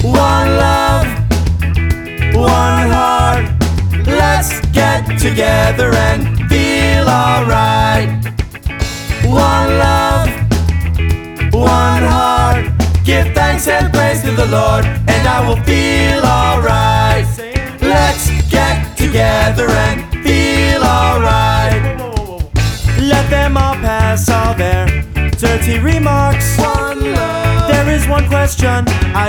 One love, one heart. Let's get together and feel alright. One love, one heart. Give thanks and praise to the Lord, and I will feel alright. Let's get together and feel alright. Let them all pass all their dirty remarks. One love. There is one question